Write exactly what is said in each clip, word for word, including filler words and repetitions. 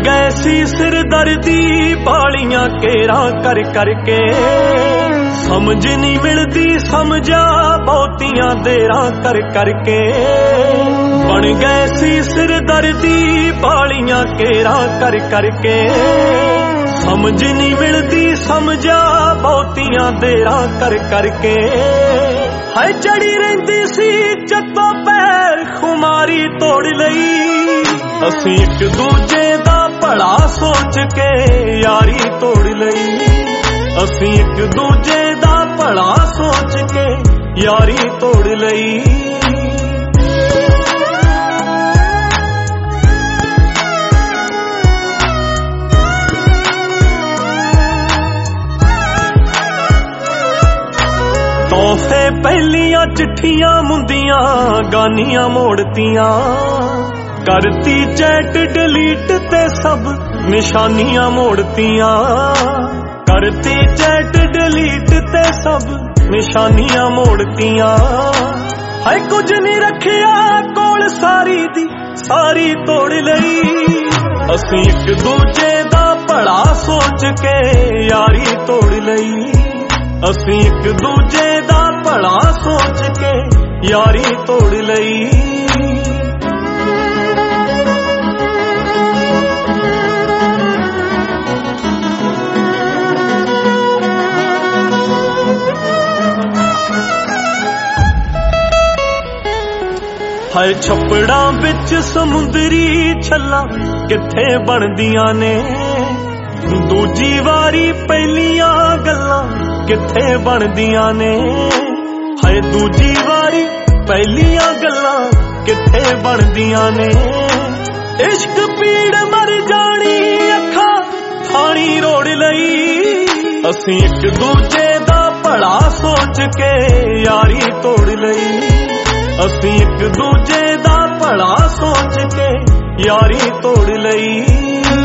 गए सी सिरदर्दी बालियां केरा कर करके समझ नहीं मिलती समझा बहुतियां देरा कर करके बन गए सी सिरदर्दी बालियां केरा कर करके समझ नहीं मिलती समझा बहुतियां देरा कर करके है चढ़ी रहिंदी सी जत्तों पैर खुमारी तोड़ लई असीं एक दूजे दा भला सोच के यारी तोड़ लई असीं एक दूजे दा भला सोच के यारी तोड़ लई तोहफे पहलियां चिट्ठियां मुंदियां गानियां मोड़तियां करती चैट डिलीट ते सब निशानियां मोड़तियां करती चैट डिलीट ते सब निशानियां मोड़तियां है कुछ नहीं रखिया कोल सारी दी सारी तोड़ लई असीं एक दूजे दा भला सोच के यारी तोड़ लई असीं एक दूजे दा भला सोच के यारी तोड़ लई हाय छपड़ा बिच समुंदरी छल्ला किथे बनदियां ने दूजी वारी पहलियां गल्लां किथे बनदियां ने हाय दूजी वारी पहलियां गल्लां किथे बनदियां ने इश्क पीड़ मर जानी अखां थानी रोड़ लई असीं एक दूजे दा भला सोच के यारी तोड़ लई असीं एक दूजे दा भला सोच के यारी तोड़ लई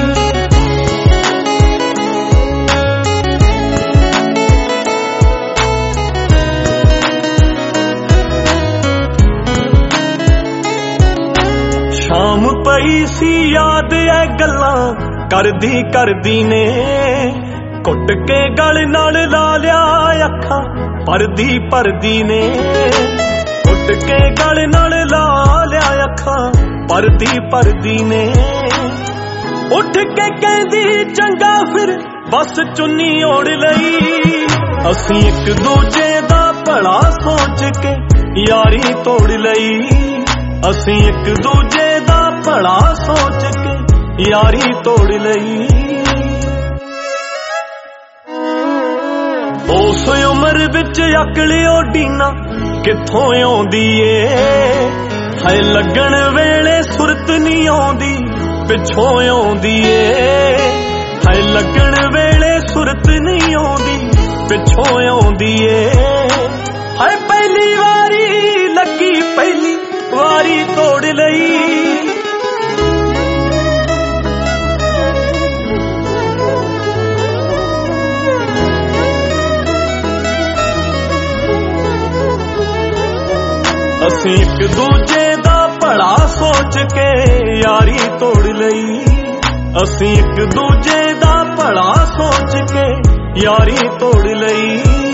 शाम पई सी याद ऐ गल्लां करदी करदी ने घुट के गल नाल ला लिया अखां परदी परदी ने घुट के गल नाल ला लिया अखां परदी परदी ने उठ के कहदी चंगा फिर बस चुन्नी ओढ़ लई असीं एक दूजे दा भला सोच के यारी तोड़ लई असीं एक दूजे दा भला सोच के यारी तोड़ लई उस उम्र विच अकल ओडीना कित्थों आउंदी ए हाय लगन वेले सुरत नहीं आउंदी पिछों आउंदी ए हाय लगन वेले सुरत नहीं आउंदी पिछों आउंदी ए हाय पहली वारी लगी पहली वारी तोड़ लई असीं एक दूजे दा भला सोच के यारी तोड़ लई असीं एक दूजे दा भला सोच के यारी तोड़ लई।